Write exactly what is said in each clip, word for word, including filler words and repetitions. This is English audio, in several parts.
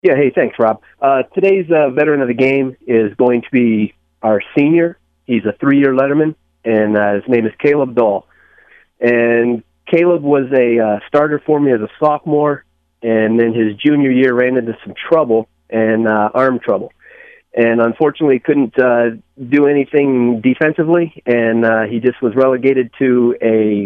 Yeah, hey, thanks, Rob. Uh, today's uh, veteran of the game is going to be our senior. He's a three-year letterman, and uh, his name is Caleb Dahl. And Caleb was a uh, starter for me as a sophomore, and then his junior year ran into some trouble and uh, arm trouble. And unfortunately couldn't uh, do anything defensively, and uh, he just was relegated to a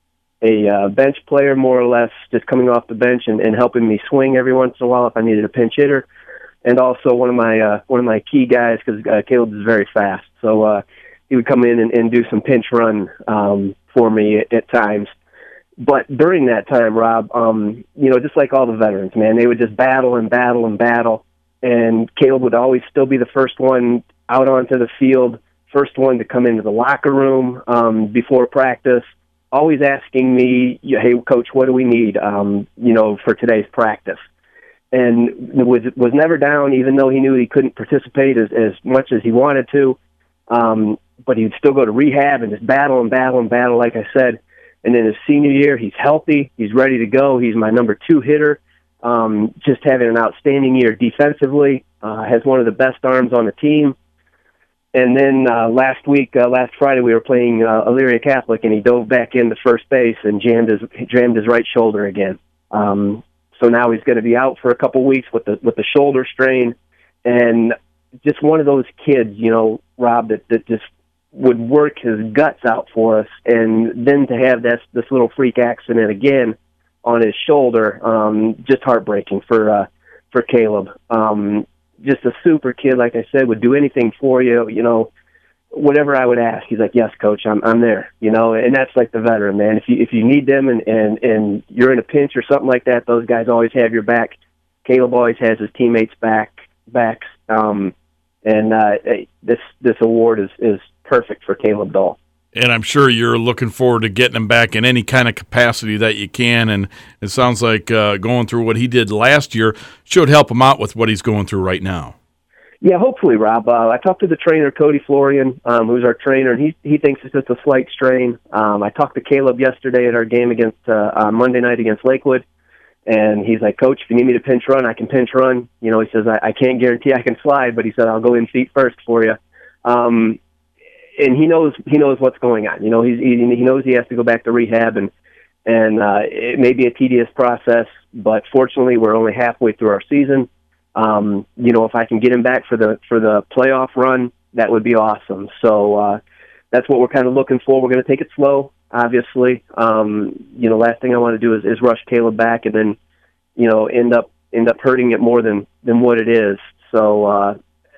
a uh, bench player, more or less, just coming off the bench and, and helping me swing every once in a while if I needed a pinch hitter, and also one of my uh, one of my key guys because uh, Caleb is very fast, so uh, he would come in and, and do some pinch run um, for me at, at times. But during that time, Rob, um, you know, just like all the veterans, man, they would just battle and battle and battle, and Caleb would always still be the first one out onto the field, first one to come into the locker room um, before practice, always asking me, hey, Coach, what do we need, um, you know, for today's practice? And was was never down, even though he knew he couldn't participate as, as much as he wanted to. Um, but he'd still go to rehab and just battle and battle and battle, like I said. And then his senior year, he's healthy. He's ready to go. He's my number two hitter, um, just having an outstanding year defensively, uh, has one of the best arms on the team. And then uh, last week, uh, last Friday, we were playing uh, Elyria Catholic, and he dove back into first base and jammed his jammed his right shoulder again. Um, so now he's going to be out for a couple weeks with the with the shoulder strain, and just one of those kids, you know, Rob, that, that just would work his guts out for us, and then to have this this little freak accident again on his shoulder, um, just heartbreaking for uh, for Caleb. Um, just a super kid, like I said, would do anything for you, you know, whatever I would ask. He's like, yes, Coach, I'm I'm there, you know, and that's like the veteran, man. If you if you need them and, and, and you're in a pinch or something like that, those guys always have your back. Caleb always has his teammates' back backs, um, and uh, this this award is, is perfect for Caleb Dahl. And I'm sure you're looking forward to getting him back in any kind of capacity that you can. And it sounds like uh, going through what he did last year should help him out with what he's going through right now. Yeah, hopefully, Rob. Uh, I talked to the trainer, Cody Florian, um, who's our trainer, and he he thinks it's just a slight strain. Um, I talked to Caleb yesterday at our game against uh, uh, Monday night against Lakewood, and he's like, Coach, if you need me to pinch run, I can pinch run. You know, he says, I, I can't guarantee I can slide, but he said, I'll go in feet first for you. Um And he knows he knows what's going on. You know, he's, he he knows he has to go back to rehab, and and uh, it may be a tedious process. But fortunately, we're only halfway through our season. Um, you know, if I can get him back for the for the playoff run, that would be awesome. So uh, that's what we're kind of looking for. We're going to take it slow, obviously. Um, you know, last thing I want to do is, is rush Caleb back, and then you know end up end up hurting it more than than what it is. So. Uh,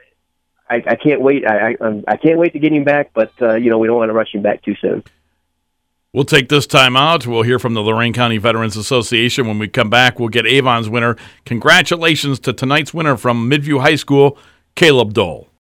I, I can't wait. I, I I can't wait to get him back, but uh, you know we don't want to rush him back too soon. We'll take this time out. We'll hear from the Lorain County Veterans Association. When we come back, we'll get Avon's winner. Congratulations to tonight's winner from Midview High School, Caleb Dahl.